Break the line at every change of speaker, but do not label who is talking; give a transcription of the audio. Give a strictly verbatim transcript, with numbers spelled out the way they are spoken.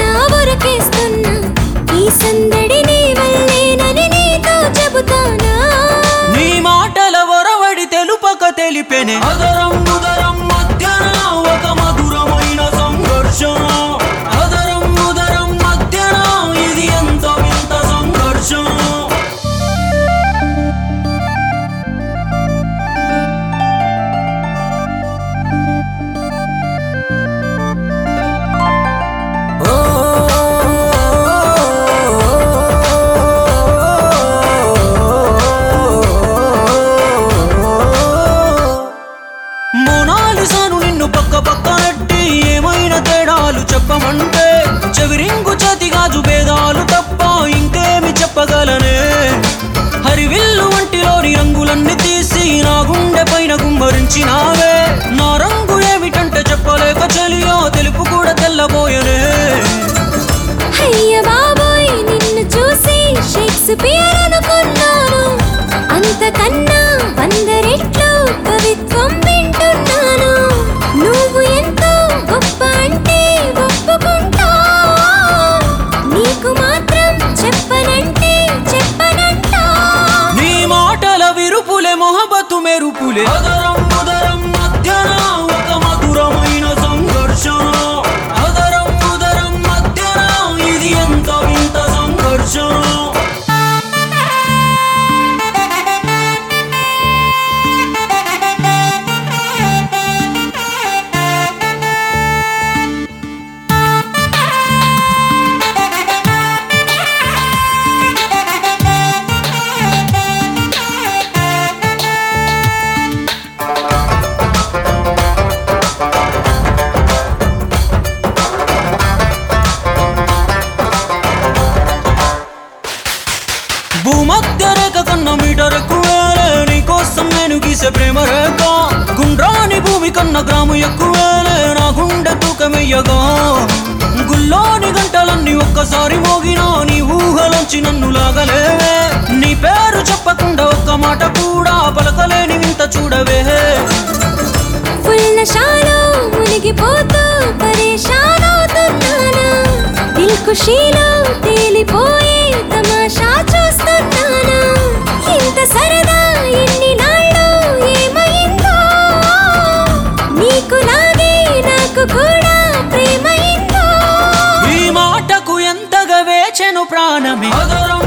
నా ఊరకేస్తున్నా ఈ సందడి నీ వల్లేనని నీతో చెబుతానా
నీ మాటల వరవడి తెలుపక తెలిపెనే అదరం ఉదరం మధ్యన ఒక మధురమైన సంఘర్షణ అదరం ఉదరం మధ్యన ఇది ఎంత వింత సంఘర్షణ మోనాలిసాను నిన్ను పక్క పక్క నెట్టి ఏమైనా తేడాలు చెప్పమంటే చెవిరింగు చేతిగాజు భేదాలు తప్ప ఇంకేమి చెప్పగలనే హరివిల్లు వంటిలోని రంగులన్నీ తీసి నా గుండె పైన గుమ్మరించినావే నా రంగు ఏమిటంటే చెప్పలేక చెలియో తెలుపు కూడా తెల్లబోయనే
అయ్య బాబోయ్ నిన్ను చూసి షేక్స్పియర్ అనుకున్నాను అంతకన్నా వంద రెట్లు కవిత్వం వింటున్నాను నువ్వు ఎంతో గొప్ప అంటే ఒప్పుకుంటా నీకు మాత్రం చెప్పనంటే చెప్పనంటా
నీ మాటల విరుపులే మొహబత్తు మెరుపులే అదరం ఉదరం మధ్యన ఒక మధురమైన సంఘర్షణ అదరం ఉదరం మధ్యన ఇది ఎంత వింత సంఘర్షణ భూమధ్య రేఖ కన్నా మీటర్ ఎక్కువేలే నీకోసం నేను గీసే ప్రేమ రేఖ గుండ్రాని భూమి కన్నా గ్రాము ఎక్కువేలే నా గుండె తూకమెయ్యగా గుల్లోని గంటలన్నీ ఒక్కసారి మోగినా నీ ఊహలోంచి నన్ను లాగలేవే నీ పేరు చెప్పకుండా ఒక్క మాట కూడా పలకలేని వింత చూడవే
ఫుల్ నషాలో మునిగిపోతూ పరేషానవుతున్నానా దిల్ ఖుషీలో తేలిపోయి తమాషా చూస్తున్నానా ఇంత సరదా ఎన్ని నాళ్ళు ఏమైందో నీకు లాగే నాకు కూడా ప్రేమైందో
ఈ మాటకు ఎంతగా వేచెను ప్రాణమే అదరం